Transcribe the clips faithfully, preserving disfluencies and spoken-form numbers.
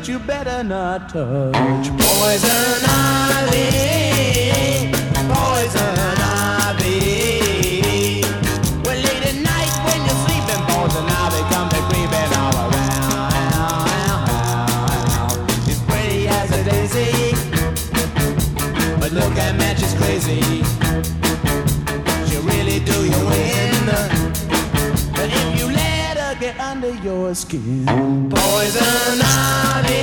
that you better not touch. Poison ivy, poison ivy. Well, late at night when you're sleeping, poison ivy comes a creeping all around. It's pretty as a daisy, but look at man, she's crazy. She'll really do you in, but if you let her get under your skin. Poison ivy,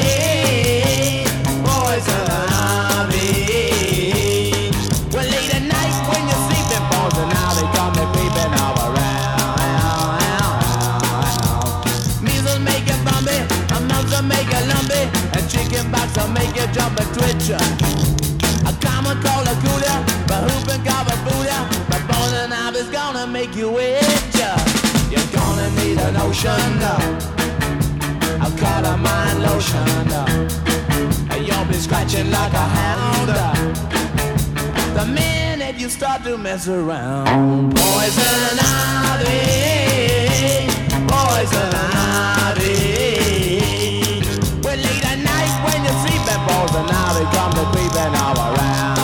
poison ivy. Well, late at night when you're sleeping, poison ivy come to creeping all around. Measles make you bumpy, a mumps will make you lumpy, and chicken pox will make you jump and twitch. A common cold will cool ya, but whooping cough will fool ya, but poison ivy's gonna make you itch. You're gonna need an ocean, a calamine lotion. You'll be scratching like a hound the minute you start to mess around. Poison ivy, poison ivy. Well, late at night when you're sleeping, poison ivy come to creeping all around.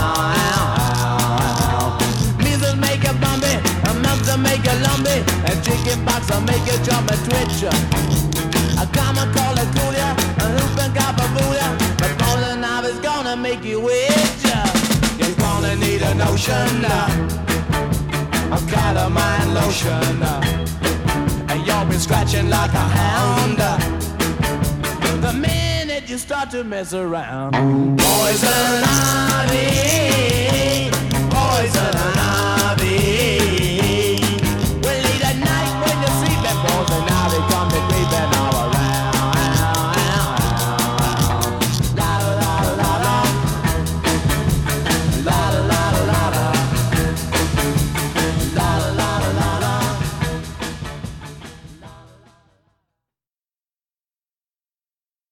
Measles make you bumpy, a mumps will make you lumpy, and chicken pox will make you jump and twitch. A common cold will cool ya, a whooping cough will fool ya, but poison ivy's gonna make you itch. You're gonna need an ocean, a calamine lotion, and you'll be scratching like a hound the minute you start to mess around. Poison ivy,